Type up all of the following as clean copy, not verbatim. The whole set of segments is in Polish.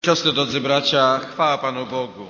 Siostry, drodzy bracia, chwała Panu Bogu.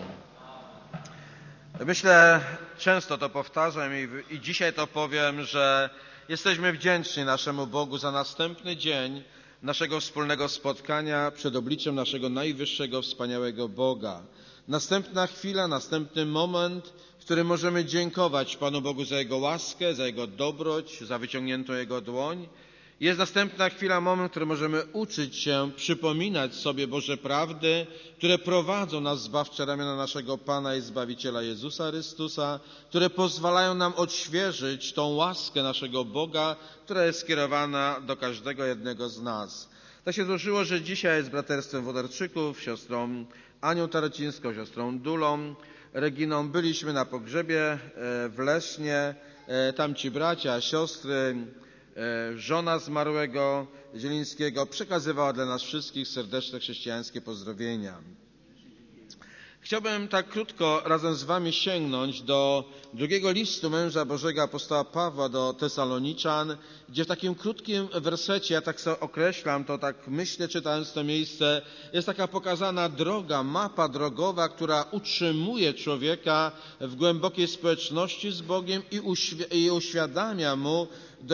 Myślę, często to powtarzam i dzisiaj to powiem, że jesteśmy wdzięczni naszemu Bogu za następny dzień naszego wspólnego spotkania przed obliczem naszego najwyższego, wspaniałego Boga. Następna chwila, następny moment, w którym możemy dziękować Panu Bogu za Jego łaskę, za Jego dobroć, za wyciągniętą Jego dłoń. Jest następna chwila, moment, w którym możemy uczyć się, przypominać sobie Boże prawdy, które prowadzą nas w zbawcze ramiona naszego Pana i Zbawiciela Jezusa Chrystusa, które pozwalają nam odświeżyć tą łaskę naszego Boga, która jest skierowana do każdego jednego z nas. Tak się złożyło, że dzisiaj z braterstwem Wodarczyków, siostrą Anią Tarocińską, siostrą Dulą, Reginą byliśmy na pogrzebie w Lesznie. Tamci bracia, siostry, żona zmarłego Zielińskiego przekazywała dla nas wszystkich serdeczne chrześcijańskie pozdrowienia. Chciałbym tak krótko razem z wami sięgnąć do drugiego listu męża Bożego apostoła Pawła do Tesaloniczan, gdzie w takim krótkim wersecie, ja tak sobie określam to, tak myślę, czytając to miejsce, jest taka pokazana droga, mapa drogowa, która utrzymuje człowieka w głębokiej społeczności z Bogiem i uświadamia mu, do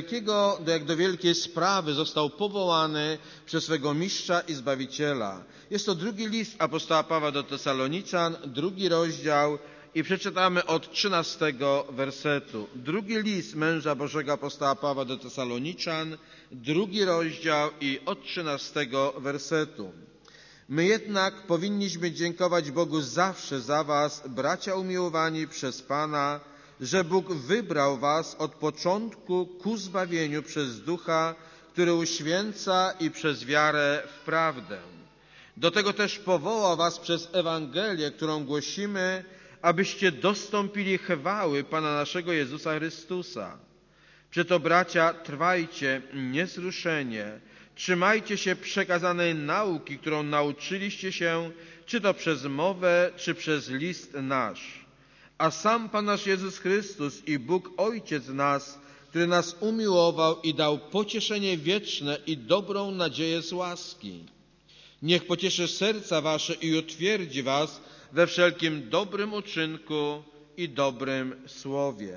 jak do wielkiej sprawy został powołany przez swego mistrza i Zbawiciela. Jest to drugi list apostoła Pawła do Tesaloniczan, 2 rozdział i przeczytamy od 13 wersetu. Drugi list męża Bożego apostoła Pawła do Tesaloniczan, 2 rozdział i od 13 wersetu. My jednak powinniśmy dziękować Bogu zawsze za was, bracia umiłowani przez Pana, że Bóg wybrał was od początku ku zbawieniu przez Ducha, który uświęca i przez wiarę w prawdę. Do tego też powołał was przez Ewangelię, którą głosimy, abyście dostąpili chwały Pana naszego Jezusa Chrystusa. Przeto, bracia, trwajcie niezruszenie, trzymajcie się przekazanej nauki, którą nauczyliście się, czy to przez mowę, czy przez list nasz. A sam Pan nasz Jezus Chrystus i Bóg Ojciec nas, który nas umiłował i dał pocieszenie wieczne i dobrą nadzieję z łaski. Niech pocieszy serca wasze i utwierdzi was we wszelkim dobrym uczynku i dobrym słowie.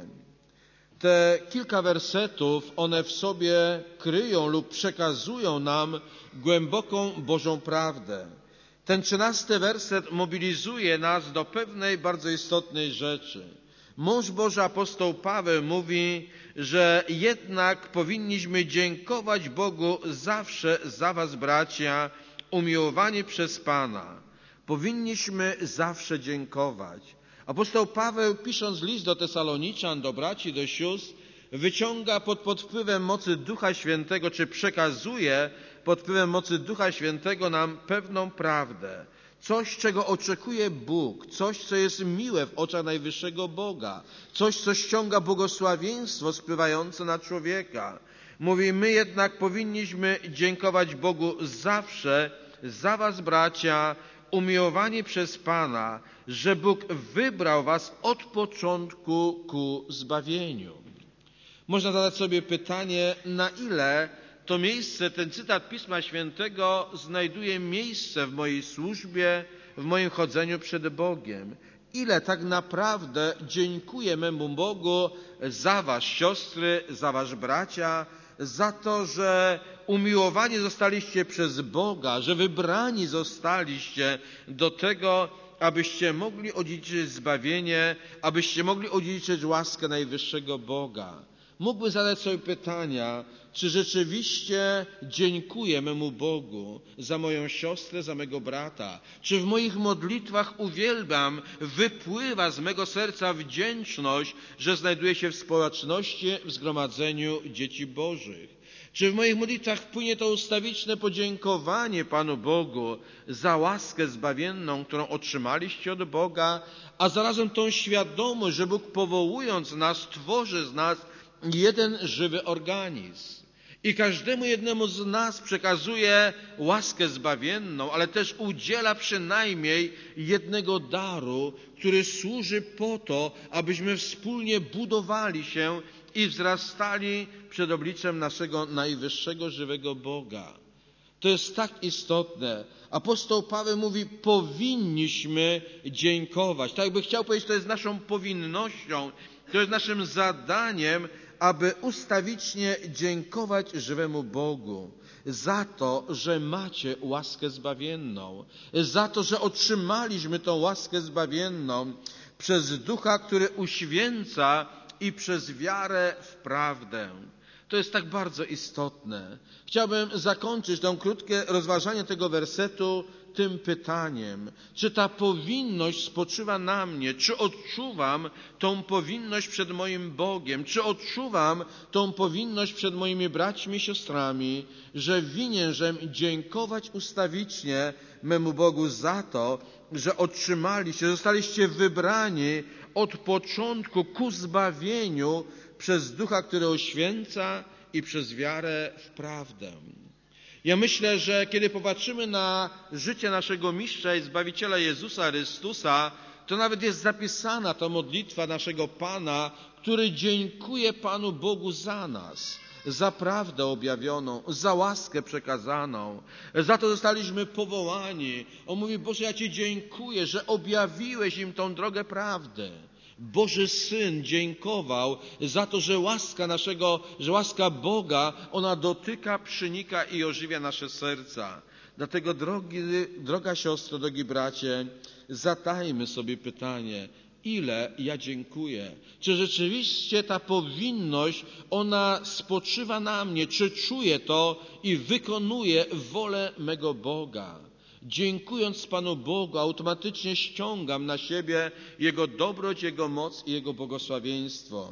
Te kilka wersetów, one w sobie kryją lub przekazują nam głęboką Bożą prawdę. Ten 13 werset mobilizuje nas do pewnej bardzo istotnej rzeczy. Mąż Boży apostoł Paweł mówi, że jednak powinniśmy dziękować Bogu zawsze za was, bracia, umiłowani przez Pana. Powinniśmy zawsze dziękować. Apostoł Paweł, pisząc list do Tesaloniczan, do braci, do sióstr, wyciąga pod wpływem mocy Ducha Świętego, czy przekazuje pod wpływem mocy Ducha Świętego nam pewną prawdę. Coś, czego oczekuje Bóg, coś, co jest miłe w oczach najwyższego Boga, coś, co ściąga błogosławieństwo spływające na człowieka. Mówi, my jednak powinniśmy dziękować Bogu zawsze za was, bracia, umiłowani przez Pana, że Bóg wybrał was od początku ku zbawieniu. Można zadać sobie pytanie, na ile to miejsce, ten cytat Pisma Świętego znajduje miejsce w mojej służbie, w moim chodzeniu przed Bogiem. Ile tak naprawdę dziękuję memu Bogu za was, siostry, za was, bracia, za to, że umiłowani zostaliście przez Boga, że wybrani zostaliście do tego, abyście mogli odziedziczyć zbawienie, abyście mogli odziedziczyć łaskę najwyższego Boga. Mógłbym zadać sobie pytania, czy rzeczywiście dziękuję memu Bogu za moją siostrę, za mego brata? Czy w moich modlitwach uwielbiam, wypływa z mego serca wdzięczność, że znajduję się w społeczności, w zgromadzeniu dzieci Bożych? Czy w moich modlitwach płynie to ustawiczne podziękowanie Panu Bogu za łaskę zbawienną, którą otrzymaliście od Boga, a zarazem tą świadomość, że Bóg, powołując nas, tworzy z nas jeden żywy organizm. I każdemu jednemu z nas przekazuje łaskę zbawienną, ale też udziela przynajmniej jednego daru, który służy po to, abyśmy wspólnie budowali się i wzrastali przed obliczem naszego najwyższego żywego Boga. To jest tak istotne. Apostoł Paweł mówi, powinniśmy dziękować. Tak jakby chciał powiedzieć, to jest naszą powinnością, to jest naszym zadaniem, aby ustawicznie dziękować żywemu Bogu za to, że macie łaskę zbawienną, za to, że otrzymaliśmy tą łaskę zbawienną przez Ducha, który uświęca i przez wiarę w prawdę. To jest tak bardzo istotne. Chciałbym zakończyć to krótkie rozważanie tego wersetu tym pytaniem. Czy ta powinność spoczywa na mnie? Czy odczuwam tą powinność przed moim Bogiem? Czy odczuwam tą powinność przed moimi braćmi i siostrami, że winienem dziękować ustawicznie memu Bogu za to, że otrzymaliście, zostaliście wybrani od początku ku zbawieniu przez Ducha, który oświęca i przez wiarę w prawdę. Ja myślę, że kiedy popatrzymy na życie naszego Mistrza i Zbawiciela Jezusa Chrystusa, to nawet jest zapisana ta modlitwa naszego Pana, który dziękuje Panu Bogu za nas, za prawdę objawioną, za łaskę przekazaną. Za to zostaliśmy powołani. On mówi, Boże, ja Ci dziękuję, że objawiłeś im tą drogę prawdy. Boży Syn dziękował za to, że łaska Boga, ona dotyka, przenika i ożywia nasze serca. Dlatego, droga siostro, drogi bracie, zadajmy sobie pytanie, ile ja dziękuję? Czy rzeczywiście ta powinność, ona spoczywa na mnie? Czy czuję to i wykonuję wolę mego Boga? Dziękując Panu Bogu, automatycznie ściągam na siebie Jego dobroć, Jego moc i Jego błogosławieństwo.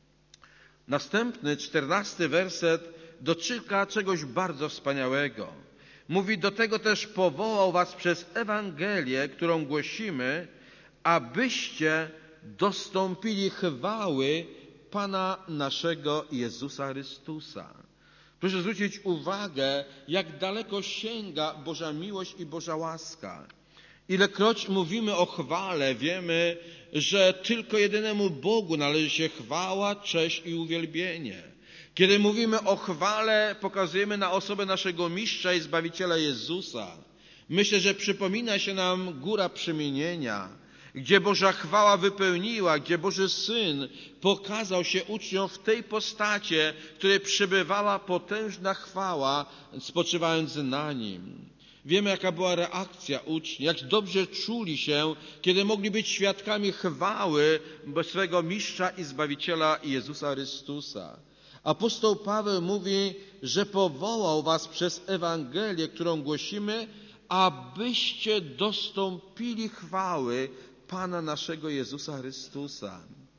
Następny, 14 werset dotyka czegoś bardzo wspaniałego. Mówi, do tego też powołał was przez Ewangelię, którą głosimy, abyście dostąpili chwały Pana naszego Jezusa Chrystusa. Proszę zwrócić uwagę, jak daleko sięga Boża miłość i Boża łaska. Ilekroć mówimy o chwale, wiemy, że tylko jedynemu Bogu należy się chwała, cześć i uwielbienie. Kiedy mówimy o chwale, pokazujemy na osobę naszego Mistrza i Zbawiciela Jezusa. Myślę, że przypomina się nam góra przemienienia, gdzie Boża chwała wypełniła, gdzie Boży Syn pokazał się uczniom w tej postaci, w której przebywała potężna chwała, spoczywając na Nim. Wiemy, jaka była reakcja uczniów, jak dobrze czuli się, kiedy mogli być świadkami chwały swego Mistrza i Zbawiciela Jezusa Chrystusa. Apostoł Paweł mówi, że powołał was przez Ewangelię, którą głosimy, abyście dostąpili chwały Pana naszego Jezusa Chrystusa.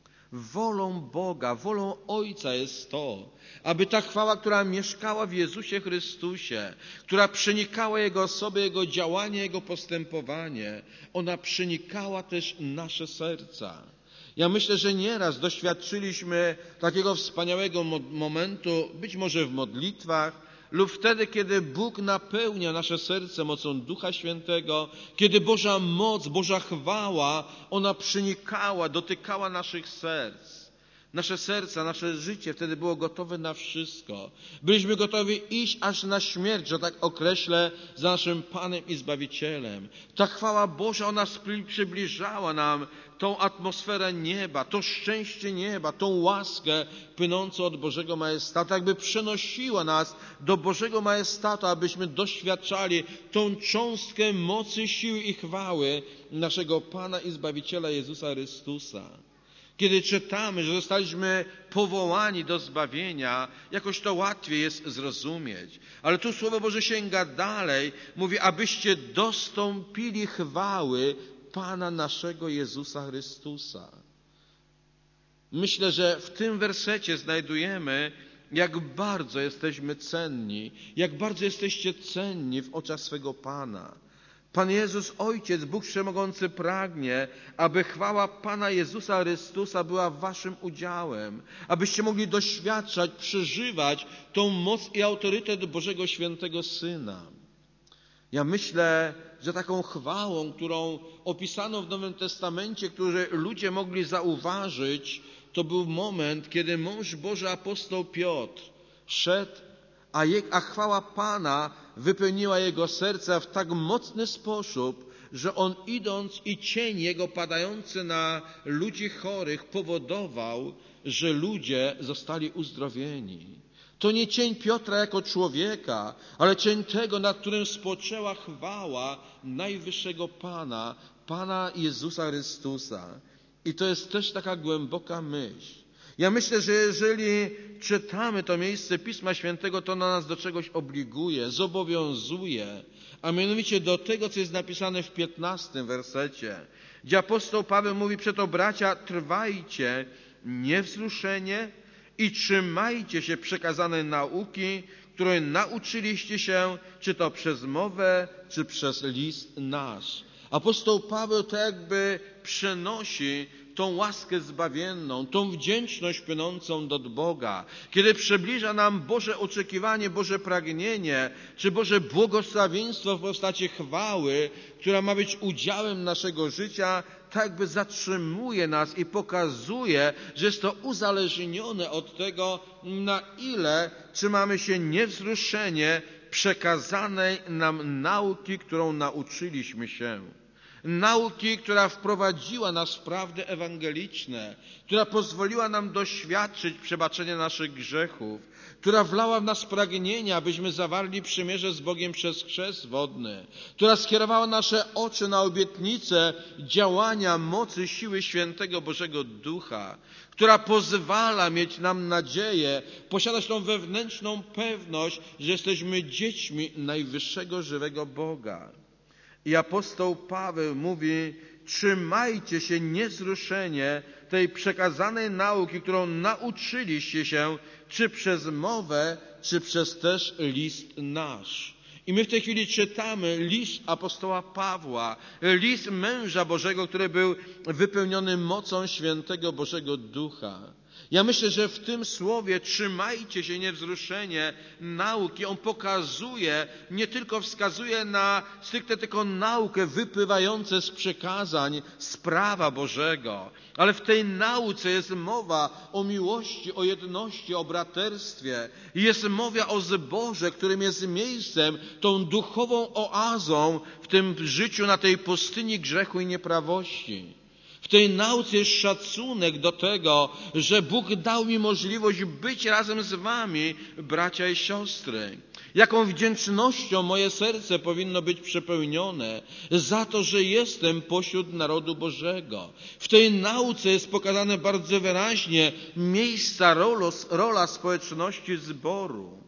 Wolą Boga, wolą Ojca jest to, aby ta chwała, która mieszkała w Jezusie Chrystusie, która przenikała Jego osobę, Jego działanie, Jego postępowanie, ona przenikała też nasze serca. Ja myślę, że nieraz doświadczyliśmy takiego wspaniałego momentu, być może w modlitwach, lub wtedy, kiedy Bóg napełnia nasze serce mocą Ducha Świętego, kiedy Boża moc, Boża chwała, ona przenikała, dotykała naszych serc. Nasze serca, nasze życie wtedy było gotowe na wszystko. Byliśmy gotowi iść aż na śmierć, że tak określę, za naszym Panem i Zbawicielem. Ta chwała Boża, ona przybliżała nam tą atmosferę nieba, to szczęście nieba, tą łaskę płynącą od Bożego majestatu, jakby przenosiła nas do Bożego majestatu, abyśmy doświadczali tą cząstkę mocy, siły i chwały naszego Pana i Zbawiciela Jezusa Chrystusa. Kiedy czytamy, że zostaliśmy powołani do zbawienia, jakoś to łatwiej jest zrozumieć. Ale tu Słowo Boże sięga dalej, mówi, abyście dostąpili chwały Pana naszego Jezusa Chrystusa. Myślę, że w tym wersecie znajdujemy, jak bardzo jesteśmy cenni, jak bardzo jesteście cenni w oczach swego Pana. Pan Jezus, Ojciec, Bóg Wszechmogący pragnie, aby chwała Pana Jezusa Chrystusa była waszym udziałem, abyście mogli doświadczać, przeżywać tą moc i autorytet Bożego Świętego Syna. Ja myślę, że taką chwałą, którą opisano w Nowym Testamencie, który ludzie mogli zauważyć, to był moment, kiedy mąż Boży apostoł Piotr szedł a chwała Pana wypełniła jego serca w tak mocny sposób, że on idąc i cień jego padający na ludzi chorych powodował, że ludzie zostali uzdrowieni. To nie cień Piotra jako człowieka, ale cień tego, nad którym spoczęła chwała najwyższego Pana, Pana Jezusa Chrystusa. I to jest też taka głęboka myśl. Ja myślę, że jeżeli czytamy to miejsce Pisma Świętego, to nas do czegoś obliguje, zobowiązuje, a mianowicie do tego, co jest napisane w 15 wersecie, gdzie apostoł Paweł mówi: przeto bracia, trwajcie niewzruszenie i trzymajcie się przekazanej nauki, której nauczyliście się, czy to przez mowę, czy przez list nasz. Apostoł Paweł to jakby przenosi tą łaskę zbawienną, tą wdzięczność płynącą do Boga. Kiedy przybliża nam Boże oczekiwanie, Boże pragnienie, czy Boże błogosławieństwo w postaci chwały, która ma być udziałem naszego życia, tak jakby zatrzymuje nas i pokazuje, że jest to uzależnione od tego, na ile trzymamy się niewzruszenie przekazanej nam nauki, którą nauczyliśmy się. Nauki, która wprowadziła nas w prawdy ewangeliczne, która pozwoliła nam doświadczyć przebaczenia naszych grzechów, która wlała w nas pragnienia, abyśmy zawarli przymierze z Bogiem przez chrzest wodny, która skierowała nasze oczy na obietnicę działania mocy, siły świętego Bożego Ducha, która pozwala mieć nam nadzieję, posiadać tą wewnętrzną pewność, że jesteśmy dziećmi najwyższego żywego Boga. I apostoł Paweł mówi: trzymajcie się niewzruszenie tej przekazanej nauki, którą nauczyliście się, czy przez mowę, czy przez też list nasz. I my w tej chwili czytamy list apostoła Pawła, list męża Bożego, który był wypełniony mocą świętego Bożego Ducha. Ja myślę, że w tym słowie trzymajcie się niewzruszenie nauki. On pokazuje, nie tylko wskazuje na stricte tylko naukę wypływającą z przekazań, z prawa Bożego, ale w tej nauce jest mowa o miłości, o jedności, o braterstwie. Jest mowa o zborze, którym jest miejscem, tą duchową oazą w tym życiu na tej pustyni grzechu i nieprawości. W tej nauce jest szacunek do tego, że Bóg dał mi możliwość być razem z wami, bracia i siostry. Jaką wdzięcznością moje serce powinno być przepełnione za to, że jestem pośród narodu Bożego. W tej nauce jest pokazane bardzo wyraźnie miejsca, rola społeczności zboru.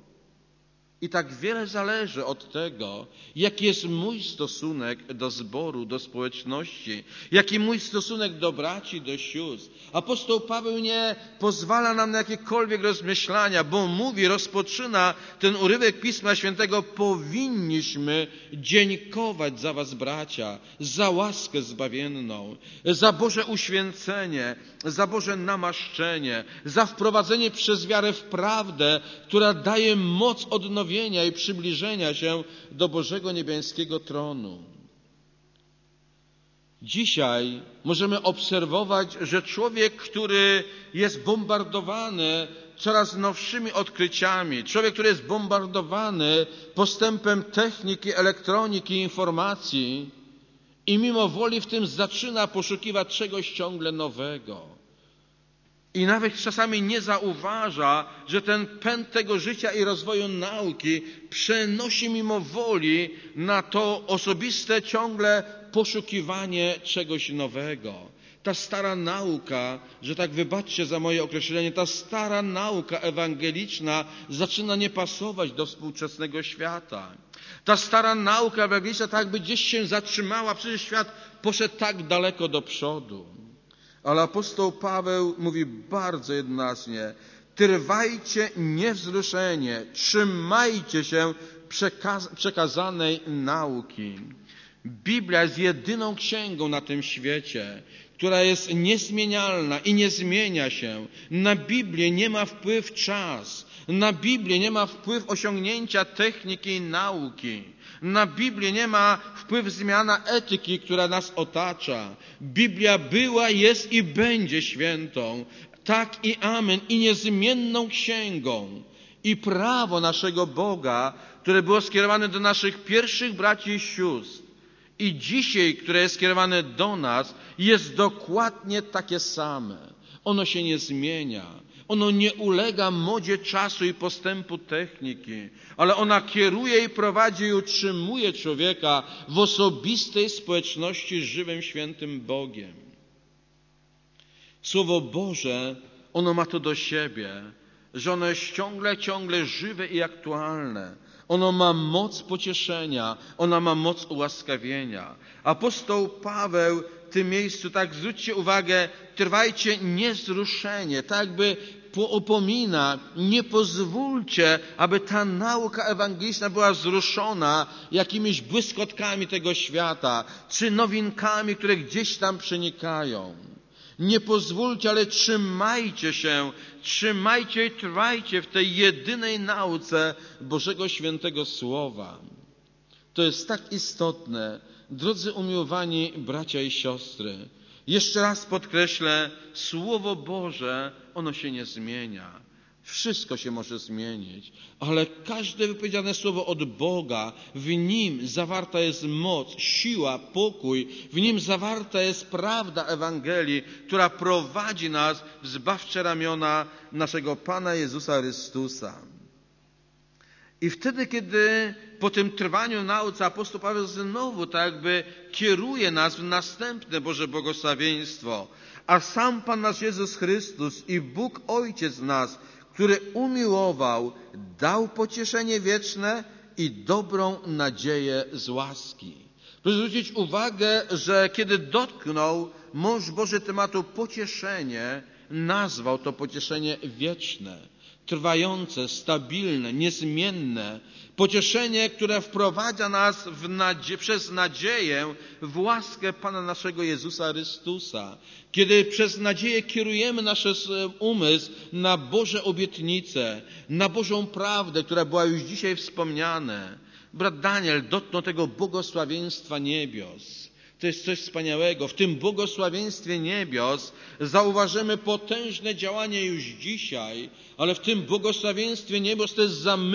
I tak wiele zależy od tego, jaki jest mój stosunek do zboru, do społeczności, jaki mój stosunek do braci, do sióstr. Apostoł Paweł nie pozwala nam na jakiekolwiek rozmyślania, bo mówi, rozpoczyna ten urywek Pisma Świętego: powinniśmy dziękować za was, bracia, za łaskę zbawienną, za Boże uświęcenie, za Boże namaszczenie, za wprowadzenie przez wiarę w prawdę, która daje moc odnowienia i przybliżenia się do Bożego niebiańskiego tronu. Dzisiaj możemy obserwować, że człowiek, który jest bombardowany coraz nowszymi odkryciami, człowiek, który jest bombardowany postępem techniki, elektroniki, informacji i mimo woli w tym zaczyna poszukiwać czegoś ciągle nowego. I nawet czasami nie zauważa, że ten pęd tego życia i rozwoju nauki przenosi mimo woli na to osobiste ciągle poszukiwanie czegoś nowego. Ta stara nauka, że tak wybaczcie za moje określenie, ta stara nauka ewangeliczna zaczyna nie pasować do współczesnego świata. Ta stara nauka ewangeliczna tak jakby gdzieś się zatrzymała, przecież świat poszedł tak daleko do przodu. Ale apostoł Paweł mówi bardzo jednoznacznie: trwajcie niewzruszenie, trzymajcie się przekazanej nauki. Biblia jest jedyną księgą na tym świecie, która jest niezmienialna i nie zmienia się. Na Biblię nie ma wpływ czas. Na Biblię nie ma wpływ osiągnięcia techniki i nauki. Na Biblię nie ma wpływ zmiana etyki, która nas otacza. Biblia była, jest i będzie świętą. Tak i amen. I niezmienną księgą. i prawo naszego Boga, które było skierowane do naszych pierwszych braci i sióstr i dzisiaj, które jest skierowane do nas, jest dokładnie takie same. Ono się nie zmienia. Ono nie ulega modzie czasu i postępu techniki, ale ona kieruje i prowadzi i utrzymuje człowieka w osobistej społeczności z żywym, świętym Bogiem. Słowo Boże, ono ma to do siebie, że ono jest ciągle żywe i aktualne. Ono ma moc pocieszenia, ono ma moc ułaskawienia. Apostoł Paweł w tym miejscu, tak zwróćcie uwagę, trwajcie niewzruszenie, tak jakby upomina, nie pozwólcie, aby ta nauka ewangeliczna była wzruszona jakimiś błyskotkami tego świata, czy nowinkami, które gdzieś tam przenikają. Nie pozwólcie, ale trzymajcie się, trzymajcie i trwajcie w tej jedynej nauce Bożego Świętego Słowa. To jest tak istotne, drodzy umiłowani bracia i siostry. Jeszcze raz podkreślę, Słowo Boże, ono się nie zmienia. Wszystko się może zmienić, ale każde wypowiedziane słowo od Boga, w nim zawarta jest moc, siła, pokój, w nim zawarta jest prawda Ewangelii, która prowadzi nas w zbawcze ramiona naszego Pana Jezusa Chrystusa. I wtedy, kiedy po tym trwaniu nauce apostoł Paweł znowu tak jakby kieruje nas w następne Boże błogosławieństwo, a sam Pan nasz Jezus Chrystus i Bóg Ojciec nas, który umiłował, dał pocieszenie wieczne i dobrą nadzieję z łaski. Proszę zwrócić uwagę, że kiedy dotknął mąż Boży tematu pocieszenie, nazwał to pocieszenie wieczne, trwające, stabilne, niezmienne. Pocieszenie, które wprowadza nas przez nadzieję w łaskę Pana naszego Jezusa Chrystusa. Kiedy przez nadzieję kierujemy nasz umysł na Boże obietnice, na Bożą prawdę, która była już dzisiaj wspomniana. Brat Daniel dotknął tego błogosławieństwa niebios. To jest coś wspaniałego. W tym błogosławieństwie niebios zauważymy potężne działanie już dzisiaj, ale w tym błogosławieństwie niebios też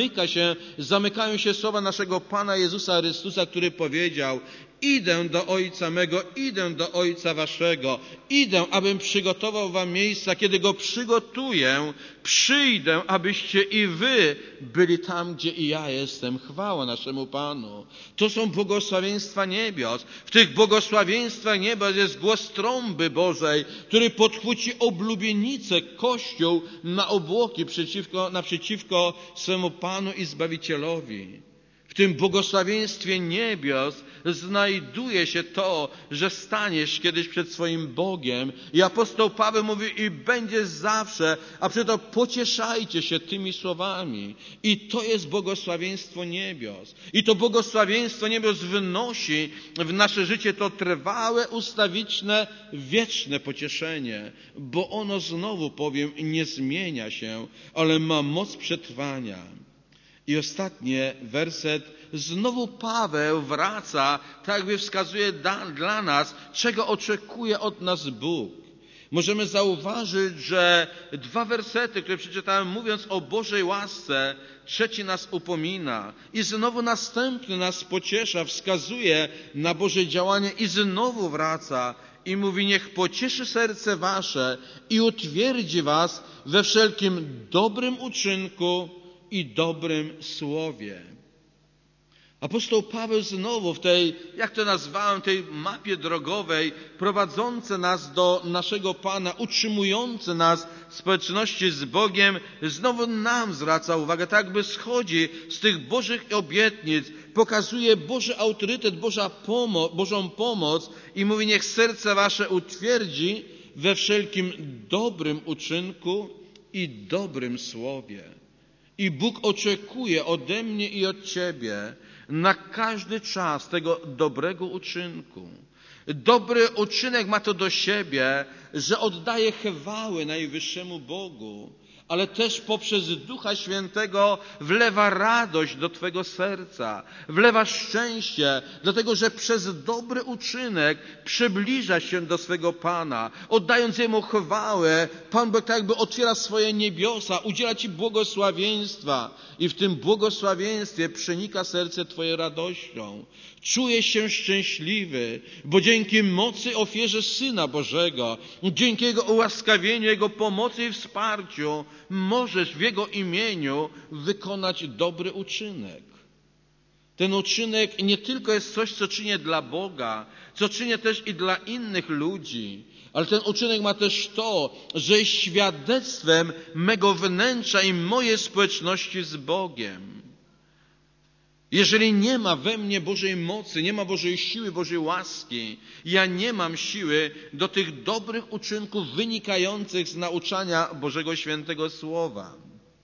zamykają się słowa naszego Pana Jezusa Chrystusa, który powiedział: idę do Ojca mego, idę do Ojca waszego, idę, abym przygotował wam miejsca. Kiedy go przygotuję, przyjdę, abyście i wy byli tam, gdzie i ja jestem. Chwała naszemu Panu. To są błogosławieństwa niebios. W tych błogosławieństwach niebios jest głos trąby Bożej, który podchwyci oblubienicę, Kościół na obłoki naprzeciwko swemu Panu i Zbawicielowi. W tym błogosławieństwie niebios znajduje się to, że staniesz kiedyś przed swoim Bogiem. I apostoł Paweł mówi: i będzie zawsze, a przeto pocieszajcie się tymi słowami. I to jest błogosławieństwo niebios. I to błogosławieństwo niebios wnosi w nasze życie to trwałe, ustawiczne, wieczne pocieszenie, bo ono znowu powiem, nie zmienia się, ale ma moc przetrwania. I ostatnie, werset, znowu Paweł wraca, tak jakby wskazuje dla nas, czego oczekuje od nas Bóg. Możemy zauważyć, że 2 wersety, które przeczytałem, mówiąc o Bożej łasce, trzeci nas upomina i znowu następny nas pociesza, wskazuje na Boże działanie i znowu wraca i mówi: niech pocieszy serce wasze i utwierdzi was we wszelkim dobrym uczynku i dobrym słowie. Apostoł Paweł znowu w tej, jak to nazwałem, tej mapie drogowej, prowadzące nas do naszego Pana, utrzymujące nas w społeczności z Bogiem, znowu nam zwraca uwagę, tak jakby schodzi z tych Bożych obietnic, pokazuje Boży autorytet, Bożą pomoc i mówi: niech serce wasze utwierdzi we wszelkim dobrym uczynku i dobrym słowie. I Bóg oczekuje ode mnie i od ciebie na każdy czas tego dobrego uczynku. Dobry uczynek ma to do siebie, że oddaje chwałę najwyższemu Bogu, ale też poprzez Ducha Świętego wlewa radość do twego serca, wlewa szczęście, dlatego że przez dobry uczynek przybliża się do swego Pana. Oddając Jemu chwałę, Pan Bóg tak jakby otwiera swoje niebiosa, udziela ci błogosławieństwa i w tym błogosławieństwie przenika serce twoje radością. Czujesz się szczęśliwy, bo dzięki mocy ofierze Syna Bożego, dzięki Jego ułaskawieniu, Jego pomocy i wsparciu możesz w Jego imieniu wykonać dobry uczynek. Ten uczynek nie tylko jest coś, co czynię dla Boga, co czynię też i dla innych ludzi, ale ten uczynek ma też to, że jest świadectwem mego wnętrza i mojej społeczności z Bogiem. Jeżeli nie ma we mnie Bożej mocy, nie ma Bożej siły, Bożej łaski, ja nie mam siły do tych dobrych uczynków wynikających z nauczania Bożego Świętego Słowa.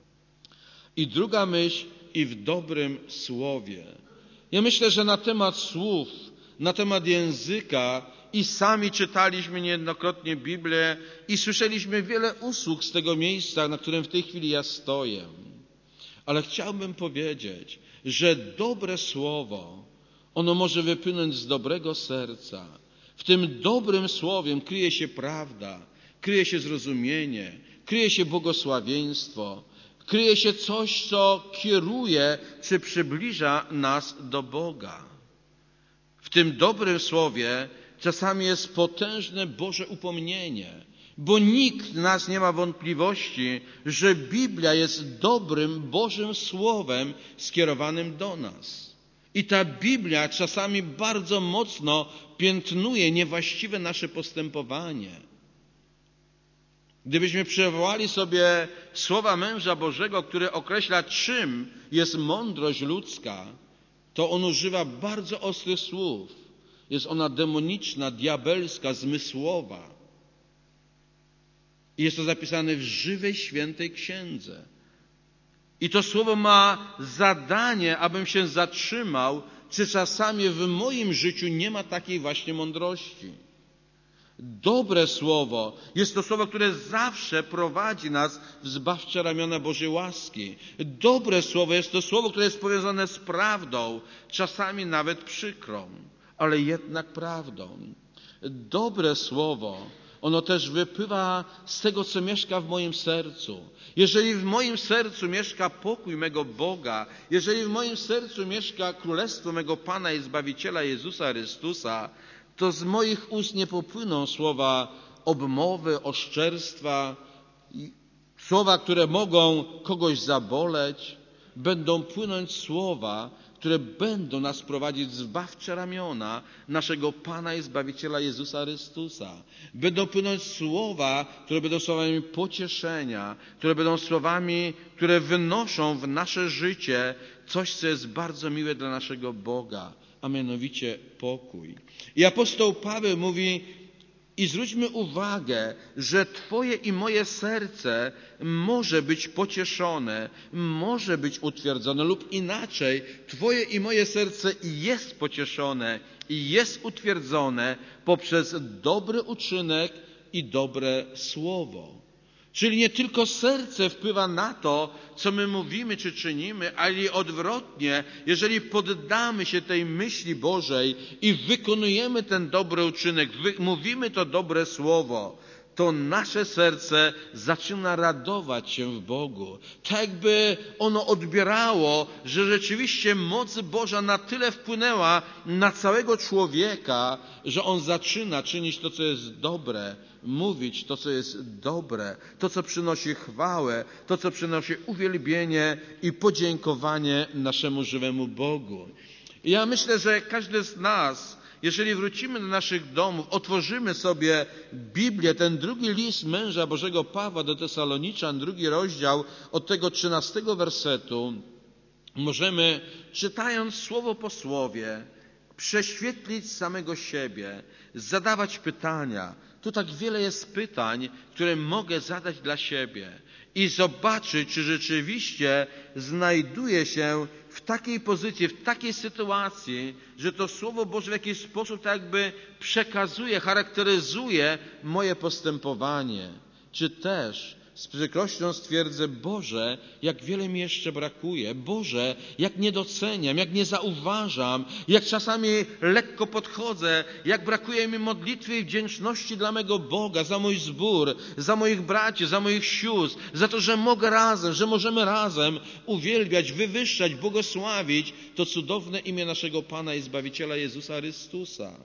I druga myśl, i w dobrym słowie. Ja myślę, że na temat słów, na temat języka i sami czytaliśmy niejednokrotnie Biblię i słyszeliśmy wiele usług z tego miejsca, na którym w tej chwili ja stoję. Ale chciałbym powiedzieć, że dobre słowo, ono może wypłynąć z dobrego serca. W tym dobrym słowie kryje się prawda, kryje się zrozumienie, kryje się błogosławieństwo, kryje się coś, co kieruje czy przybliża nas do Boga. W tym dobrym słowie czasami jest potężne Boże upomnienie, bo nikt z nas nie ma wątpliwości, że Biblia jest dobrym Bożym Słowem skierowanym do nas. I ta Biblia czasami bardzo mocno piętnuje niewłaściwe nasze postępowanie. Gdybyśmy przywołali sobie słowa męża Bożego, który określa, czym jest mądrość ludzka, to on używa bardzo ostrych słów. Jest ona demoniczna, diabelska, zmysłowa. I jest to zapisane w żywej, świętej księdze. I to słowo ma zadanie, abym się zatrzymał, czy czasami w moim życiu nie ma takiej właśnie mądrości. Dobre słowo jest to słowo, które zawsze prowadzi nas w zbawcze ramiona Bożej łaski. Dobre słowo jest to słowo, które jest powiązane z prawdą, czasami nawet przykrą, ale jednak prawdą. Dobre słowo, ono też wypływa z tego, co mieszka w moim sercu. Jeżeli w moim sercu mieszka pokój mego Boga, jeżeli w moim sercu mieszka królestwo mego Pana i Zbawiciela Jezusa Chrystusa, to z moich ust nie popłyną słowa obmowy, oszczerstwa, słowa, które mogą kogoś zaboleć. Będą płynąć słowa, które będą nas prowadzić w zbawcze ramiona naszego Pana i Zbawiciela Jezusa Chrystusa. Będą płynąć słowa, które będą słowami pocieszenia, które będą słowami, które wynoszą w nasze życie coś, co jest bardzo miłe dla naszego Boga, a mianowicie pokój. I apostoł Paweł mówi: i zwróćmy uwagę, że Twoje i moje serce może być pocieszone, może być utwierdzone, lub inaczej, Twoje i moje serce jest pocieszone i jest utwierdzone poprzez dobry uczynek i dobre słowo. Czyli nie tylko serce wpływa na to, co my mówimy czy czynimy, ale i odwrotnie, jeżeli poddamy się tej myśli Bożej i wykonujemy ten dobry uczynek, mówimy to dobre słowo, to nasze serce zaczyna radować się w Bogu. Tak jakby ono odbierało, że rzeczywiście moc Boża na tyle wpłynęła na całego człowieka, że on zaczyna czynić to, co jest dobre, mówić to, co jest dobre, to, co przynosi chwałę, to, co przynosi uwielbienie i podziękowanie naszemu żywemu Bogu. I ja myślę, że każdy z nas, jeżeli wrócimy do naszych domów, otworzymy sobie Biblię, ten drugi list męża Bożego Pawła do Tesaloniczan, 2 rozdział, od tego 13 wersetu, możemy, czytając słowo po słowie, prześwietlić samego siebie, zadawać pytania. Tu tak wiele jest pytań, które mogę zadać dla siebie i zobaczyć, czy rzeczywiście znajduję się w takiej pozycji, w takiej sytuacji, że to Słowo Boże w jakiś sposób tak jakby przekazuje, charakteryzuje moje postępowanie. Czy też z przykrością stwierdzę: Boże, jak wiele mi jeszcze brakuje. Boże, jak nie doceniam, jak nie zauważam, jak czasami lekko podchodzę, jak brakuje mi modlitwy i wdzięczności dla mego Boga, za mój zbór, za moich braci, za moich sióstr, za to, że mogę razem, że możemy razem uwielbiać, wywyższać, błogosławić to cudowne imię naszego Pana i Zbawiciela Jezusa Chrystusa.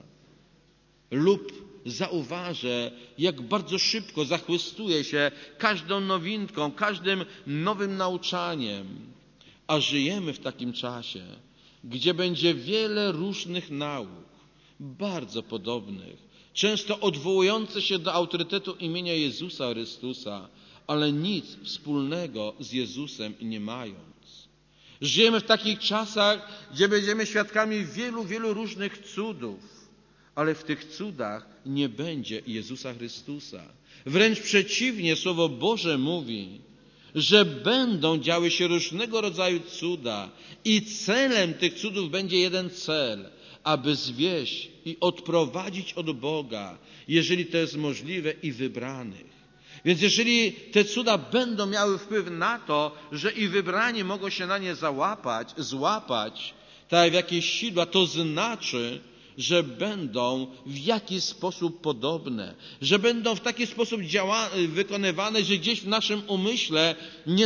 Lub zauważę, jak bardzo szybko zachwystuję się każdą nowinką, każdym nowym nauczaniem. A żyjemy w takim czasie, gdzie będzie wiele różnych nauk, bardzo podobnych, często odwołujących się do autorytetu imienia Jezusa Chrystusa, ale nic wspólnego z Jezusem nie mając. Żyjemy w takich czasach, gdzie będziemy świadkami wielu różnych cudów, ale w tych cudach nie będzie Jezusa Chrystusa. Wręcz przeciwnie, Słowo Boże mówi, że będą działy się różnego rodzaju cuda i celem tych cudów będzie jeden cel, aby zwieść i odprowadzić od Boga, jeżeli to jest możliwe, i wybranych. Więc jeżeli te cuda będą miały wpływ na to, że i wybrani mogą się na nie złapać, tak jak w jakieś sidła, to znaczy, że będą w jakiś sposób podobne, że będą w taki sposób wykonywane, że gdzieś w naszym umyśle nie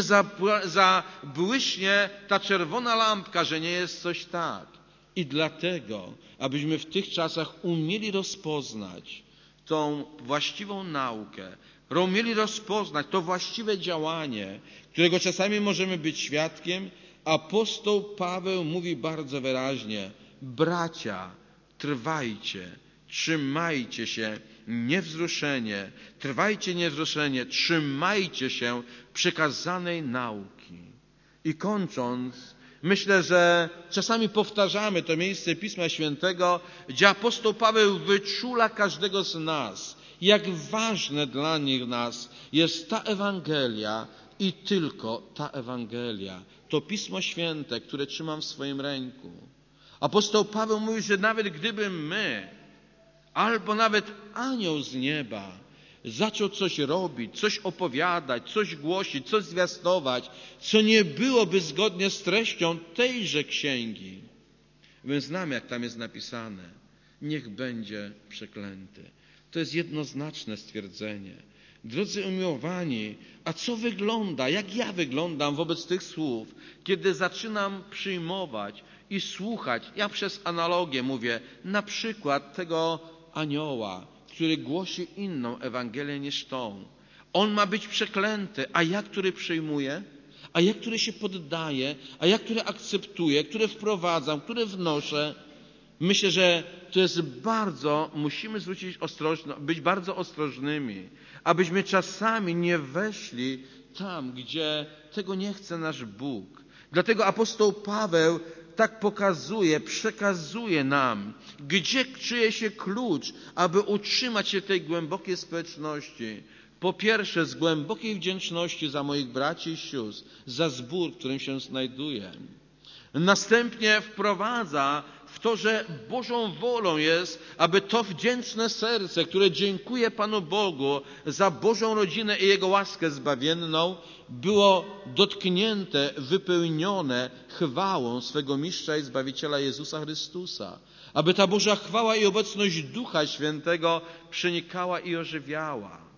zabłyśnie ta czerwona lampka, że nie jest coś tak. I dlatego, abyśmy w tych czasach umieli rozpoznać tą właściwą naukę, umieli rozpoznać to właściwe działanie, którego czasami możemy być świadkiem, apostoł Paweł mówi bardzo wyraźnie: bracia, trwajcie, trzymajcie się niewzruszenie, trzymajcie się przekazanej nauki. I kończąc, myślę, że czasami powtarzamy to miejsce Pisma Świętego, gdzie apostoł Paweł wyczula każdego z nas, jak ważne dla nas jest ta Ewangelia i tylko ta Ewangelia, to Pismo Święte, które trzymam w swoim ręku. Apostoł Paweł mówi, że nawet gdyby my, albo nawet anioł z nieba, zaczął coś robić, coś opowiadać, coś głosić, coś zwiastować, co nie byłoby zgodnie z treścią tejże księgi, my znamy, jak tam jest napisane: niech będzie przeklęty. To jest jednoznaczne stwierdzenie. Drodzy umiłowani, a jak ja wyglądam wobec tych słów, kiedy zaczynam przyjmować i słuchać, ja przez analogię mówię, na przykład tego anioła, który głosi inną Ewangelię niż tą. On ma być przeklęty, a ja, który przyjmuję, a ja, który się poddaję, a ja, który akceptuję, który wprowadzam, który wnoszę. Myślę, że to jest musimy być bardzo ostrożnymi, abyśmy czasami nie weszli tam, gdzie tego nie chce nasz Bóg. Dlatego apostoł Paweł tak przekazuje nam, gdzie kryje się klucz, aby utrzymać się tej głębokiej społeczności. Po pierwsze, z głębokiej wdzięczności za moich braci i sióstr, za zbór, w którym się znajduję. Następnie wprowadza w to, że Bożą wolą jest, aby to wdzięczne serce, które dziękuje Panu Bogu za Bożą rodzinę i Jego łaskę zbawienną, było dotknięte, wypełnione chwałą swego Mistrza i Zbawiciela Jezusa Chrystusa. Aby ta Boża chwała i obecność Ducha Świętego przenikała i ożywiała.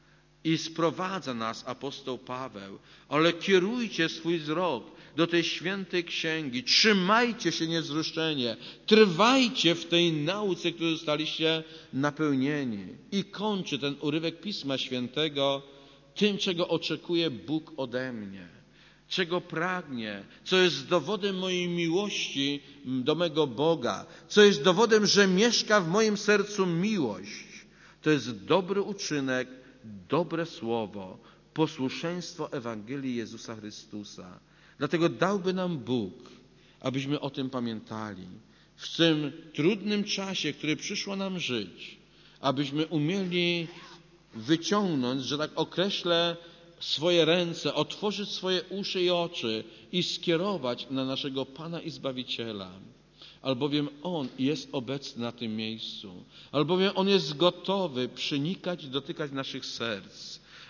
I sprowadza nas apostoł Paweł: ale kierujcie swój wzrok do tej świętej księgi, trzymajcie się niewzruszenie, trwajcie w tej nauce, którą zostaliście napełnieni. I kończy ten urywek Pisma Świętego tym, czego oczekuje Bóg ode mnie, czego pragnie, co jest dowodem mojej miłości do mego Boga, co jest dowodem, że mieszka w moim sercu miłość. To jest dobry uczynek, dobre słowo, posłuszeństwo Ewangelii Jezusa Chrystusa. Dlatego dałby nam Bóg, abyśmy o tym pamiętali. W tym trudnym czasie, który przyszło nam żyć, abyśmy umieli wyciągnąć, że tak określę, swoje ręce, otworzyć swoje uszy i oczy i skierować na naszego Pana i Zbawiciela. Albowiem On jest obecny na tym miejscu. Albowiem On jest gotowy przenikać i dotykać naszych serc.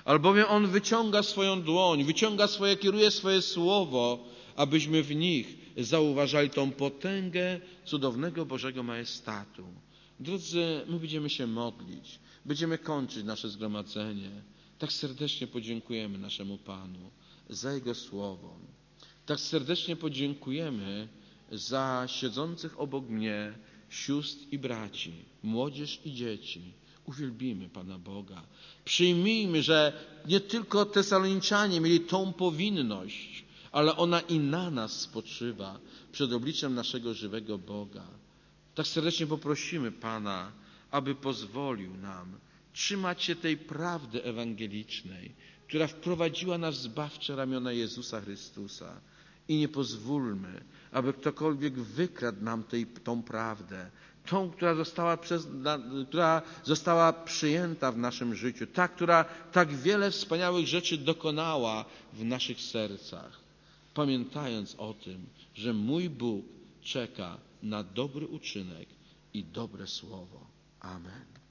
albowiem On wyciąga swoją dłoń, kieruje swoje słowo, abyśmy w nich zauważali tą potęgę cudownego Bożego majestatu. Drodzy, my będziemy się modlić, będziemy kończyć nasze zgromadzenie. Tak serdecznie podziękujemy naszemu Panu za Jego słowo. Tak serdecznie podziękujemy za siedzących obok mnie sióstr i braci, młodzież i dzieci. Uwielbimy Pana Boga. Przyjmijmy, że nie tylko Tesaloniczanie mieli tą powinność, ale ona i na nas spoczywa przed obliczem naszego żywego Boga. Tak serdecznie poprosimy Pana, aby pozwolił nam trzymać się tej prawdy ewangelicznej, która wprowadziła nas w zbawcze ramiona Jezusa Chrystusa. I nie pozwólmy, aby ktokolwiek wykradł nam tą prawdę, tą, która została przyjęta w naszym życiu, ta, która tak wiele wspaniałych rzeczy dokonała w naszych sercach. Pamiętając o tym, że mój Bóg czeka na dobry uczynek i dobre słowo. Amen.